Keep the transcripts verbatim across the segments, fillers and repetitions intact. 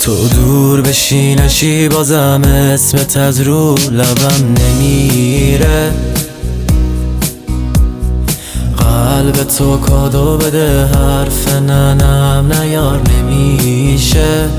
تو دور بشی نشی بازم اسمت از رو لبم نمیره. قلب تو کادو بده حرف ننم نیار نمیشه.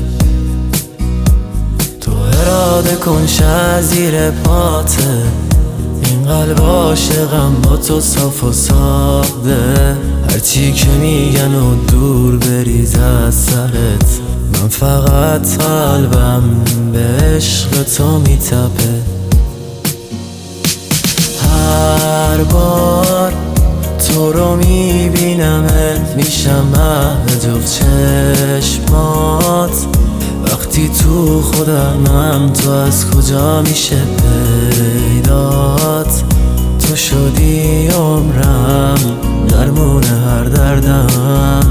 تو اراده کن شه زیر پاته، این قلب عاشقم با تو صاف و ساده. هرچی که میگن و دور بریز از سرت، من فقط قلبم به عشق تو میتپه. هر بار تو رو میبینمت میشم محو جفت چشمات. وقتی تو خودمم تو از کجا میشه پیدات. تو شدی عمرم درمون هر دردم.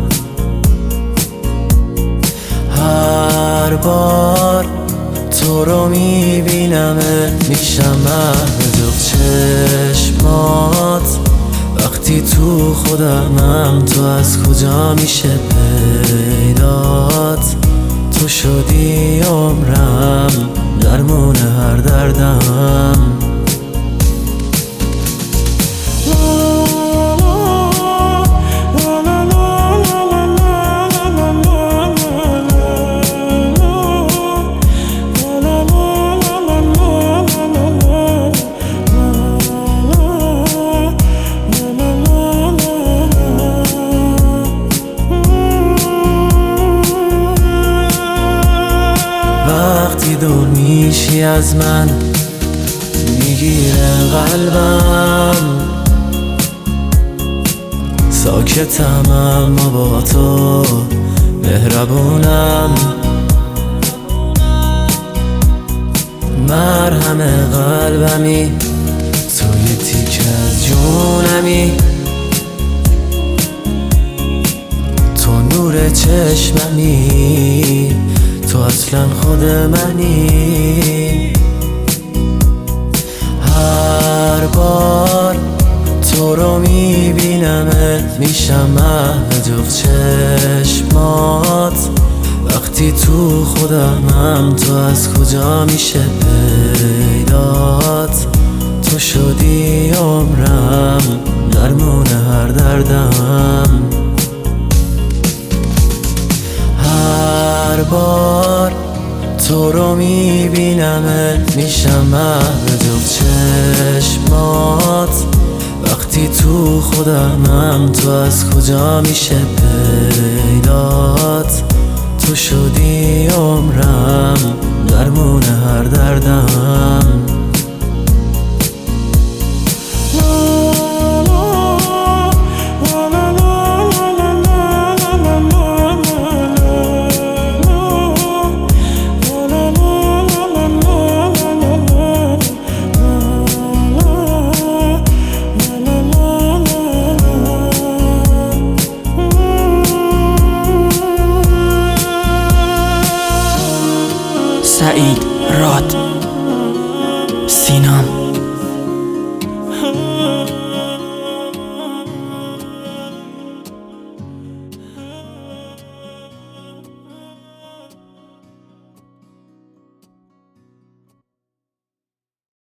هر بار تو رو میبینمت میشم محو جفت چشمات. وقتی تو خودمم تو از کجا میشه پیدات. تو شدی عمرم درمون هر دردم. وقتی دور میشی از من میگیره قلبم. ساکتم اما با تو مهربونم. مرهم قلبمی تو یه تیکه از جونمی. تو نور چشممی، تو اصلا خود منی. هر بار تو رو میبینمت میشم محو جفت چشمات. وقتی تو خودمم تو از کجا میشه پیدات. تو شدی عمرم درمون هر دردم. هر بار تو رو میبینمت میشم محو جفت چشمات. وقتی تو خودمم تو از کجا میشه پیدات. تو شدی عمرم درمون هر دردم. سعید راد.